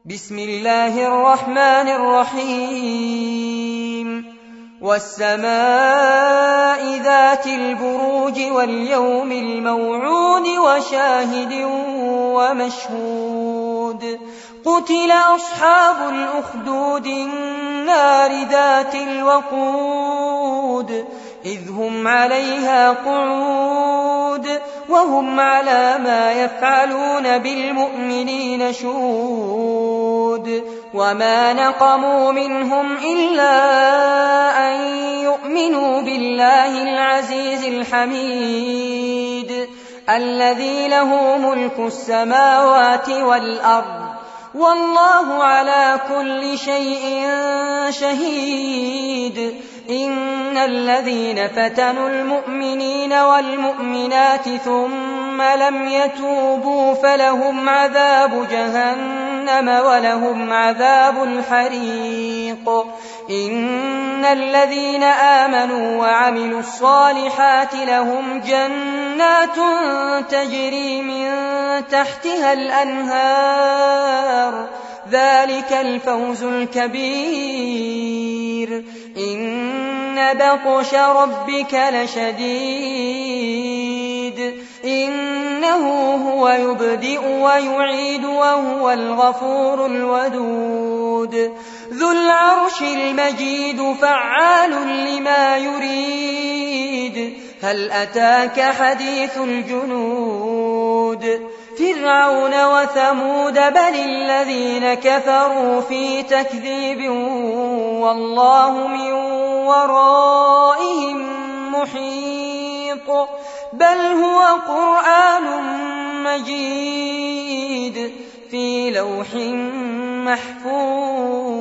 بسم الله الرحمن الرحيم والسماء ذات البروج واليوم الموعود وشاهد ومشهود قتل أصحاب الأخدود النار ذات الوقود إذ هم عليها قعود وهم على ما يفعلون بالمؤمنين شهود وما نقموا منهم إلا أن يؤمنوا بالله العزيز الحميد الذي له ملك السماوات والأرض والله على كل شيء شهيد إن الذين فتنوا المؤمنين والمؤمنات ثم لم يتوبوا فلهم عذاب جهنم ولهم عذاب الحريق إن الذين آمنوا وعملوا الصالحات لهم جنات تجري من تحتها الأنهار ذلك الفوز الكبير إن بطش ربك لشديد إنه هو يبدئ ويعيد وهو الغفور الودود ذو العرش المجيد فعال لما يريد هل أتاك حديث الجنود فرعون وثمود بل الذين كفروا في تكذيب والله من ورائهم محيط بل هو قرآن مجيد في لوح محفوظ